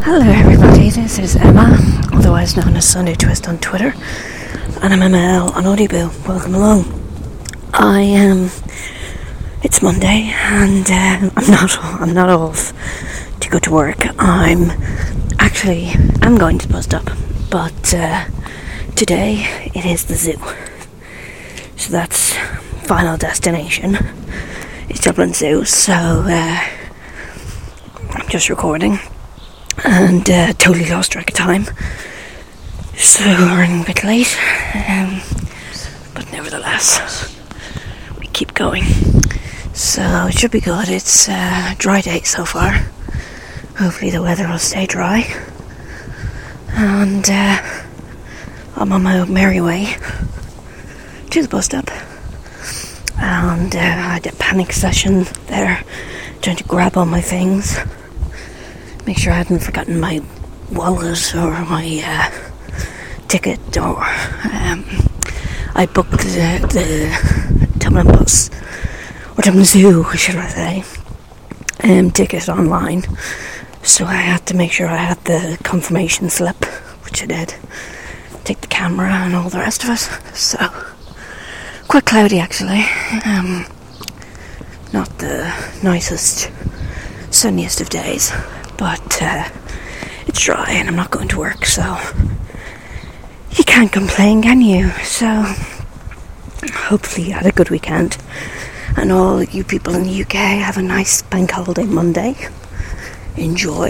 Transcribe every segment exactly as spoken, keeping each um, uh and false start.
Hello everybody, this is Emma, otherwise known as Sunday Twist on Twitter, and I'm M L on Audible. Welcome along. I am. Um, it's Monday, and uh, I'm not. I'm not off to go to work. I'm actually. I'm going to the bus stop, but uh, today it is the zoo. So that's final destination. It's Dublin Zoo. So uh, I'm just recording. And uh, totally lost track of time, so we're running a bit late, um, but nevertheless we keep going, so it should be good. It's a uh, dry day so far. Hopefully the weather will stay dry, and uh, I'm on my merry way to the bus stop, and uh, I had a panic session there, trying to grab all my things, make sure I hadn't forgotten my wallet or my uh, ticket, or um, I booked the, the Dublin bus, or Dublin Zoo, should I say, um, ticket online, so I had to make sure I had the confirmation slip, which I did, take the camera and all the rest of it. So quite cloudy actually, um, not the nicest, sunniest of days. But uh, it's dry and I'm not going to work, so you can't complain, can you? So hopefully you had a good weekend, and all you people in the U K have a nice bank holiday Monday. Enjoy.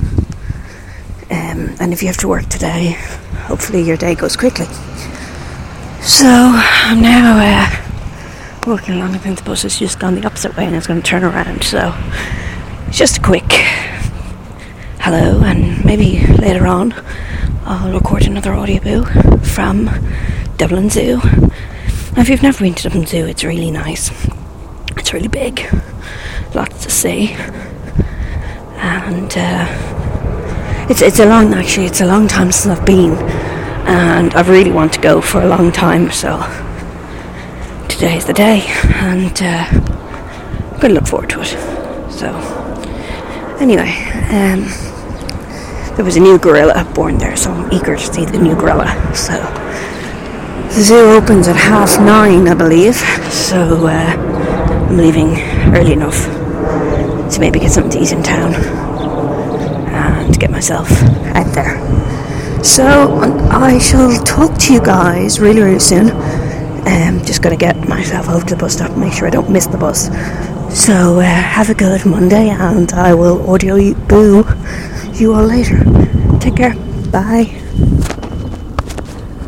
Um, and if you have to work today, hopefully your day goes quickly. So I'm now uh, walking along. I think the bus is just gone the opposite way and it's going to turn around, so it's just a quick hello, and maybe later on I'll record another audio from Dublin Zoo. Now, if you've never been to Dublin Zoo, it's really nice. It's really big, lots to see, and uh, it's it's a long actually it's a long time since I've been, and I really want to go for a long time. So today's the day, and uh, I'm going to look forward to it. So anyway, um, there was a new gorilla born there, so I'm eager to see the new gorilla. So the zoo opens at half nine, I believe, so uh, I'm leaving early enough to maybe get something to eat in town and get myself out there. So I shall talk to you guys really, really soon. Um, just got to get myself over to the bus stop and make sure I don't miss the bus. So uh, have a good Monday, and I will audio you, boo you all later. Take care. Bye.